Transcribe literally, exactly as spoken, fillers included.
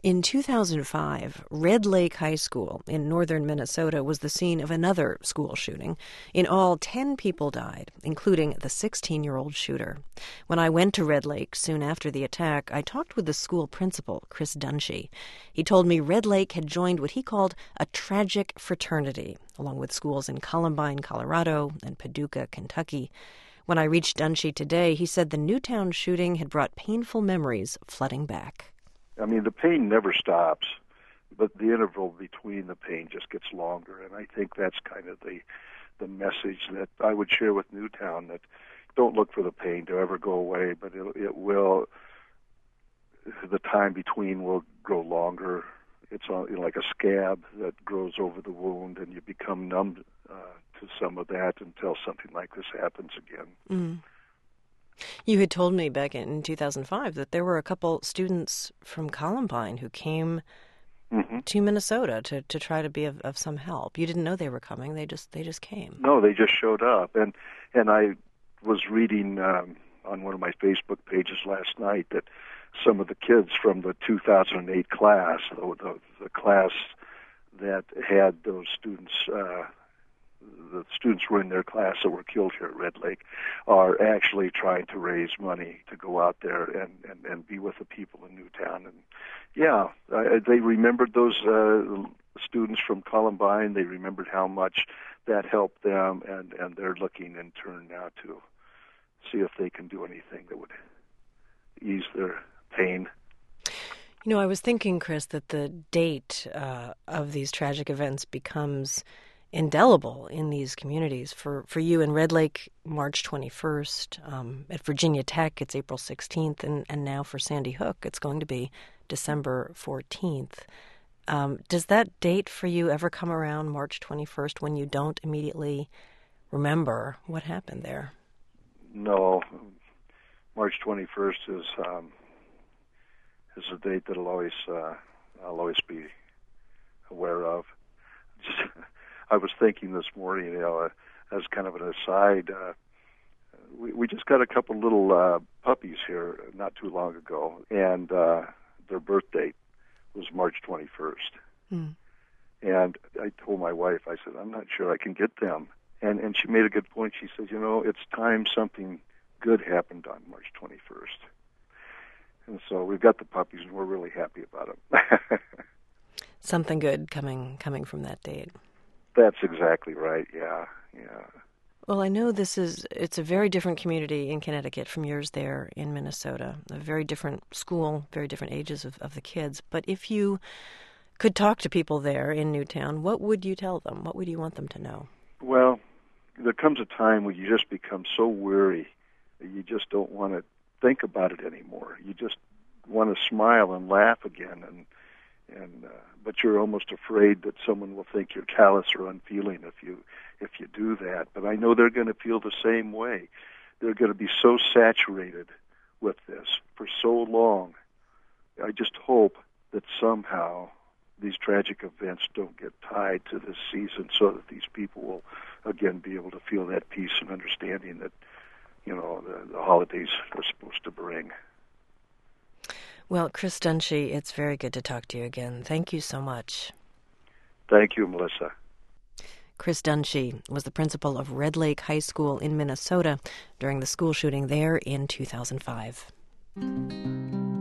In two thousand five, Red Lake High School in northern Minnesota was the scene of another school shooting. In all, ten people died, including the sixteen-year-old shooter. When I went to Red Lake soon after the attack, I talked with the school principal, Chris Dunshee. He told me Red Lake had joined what he called a tragic fraternity, along with schools in Columbine, Colorado, and Paducah, Kentucky. When I reached Dunshee today, he said the Newtown shooting had brought painful memories flooding back. I mean, the pain never stops, but the interval between the pain just gets longer, and I think that's kind of the the message that I would share with Newtown, that don't look for the pain to ever go away, but it, it will, the time between will grow longer. It's you know, like a scab that grows over the wound, and you become numb uh, to some of that until something like this happens again. Mm. You had told me back in two thousand five that there were a couple students from Columbine who came mm-hmm. to Minnesota to, to try to be of, of some help. You didn't know they were coming; they just they just came. No, they just showed up, and and I was reading um, on one of my Facebook pages last night that some of the kids from the two thousand eight class, the, the, the class that had those students. Uh, the students were in their class that were killed here at Red Lake, are actually trying to raise money to go out there and, and, and be with the people in Newtown. And yeah, uh, they remembered those uh, students from Columbine. They remembered how much that helped them, and, and they're looking in turn now to see if they can do anything that would ease their pain. You know, I was thinking, Chris, that the date uh, of these tragic events becomes indelible in these communities. For for you in Red Lake, March twenty-first. Um, at Virginia Tech, it's April sixteenth. And, and now for Sandy Hook, it's going to be December fourteenth. Um, does that date for you ever come around, March twenty-first, when you don't immediately remember what happened there? No. March twenty-first is um, is a date that'll always uh, I'll always be aware of. Just I was thinking this morning, you know, uh, as kind of an aside, uh, we, we just got a couple little uh, puppies here not too long ago, and uh, their birth date was March twenty-first. Mm. And I told my wife, I said, I'm not sure I can get them. And and she made a good point. She said, you know, it's time something good happened on March twenty-first. And so we've got the puppies, and we're really happy about them. Something good coming coming from that date. That's exactly right, yeah, yeah. Well, I know this is, it's a very different community in Connecticut from yours there in Minnesota. A very different school, very different ages of, of the kids. But if you could talk to people there in Newtown, what would you tell them? What would you want them to know? Well, there comes a time when you just become so weary that you just don't want to think about it anymore. You just want to smile and laugh again, and and uh, but you're almost afraid that someone will think you're callous or unfeeling if you if you do that. But I know they're going to feel the same way. They're going to be so saturated with this for so long. I just hope that somehow these tragic events don't get tied to this season, so that these people will again be able to feel that peace and understanding that, you know, the, the holidays are supposed to bring. Well, Chris Dunshee, it's very good to talk to you again. Thank you so much. Thank you, Melissa. Chris Dunshee was the principal of Red Lake High School in Minnesota during the school shooting there in two thousand five.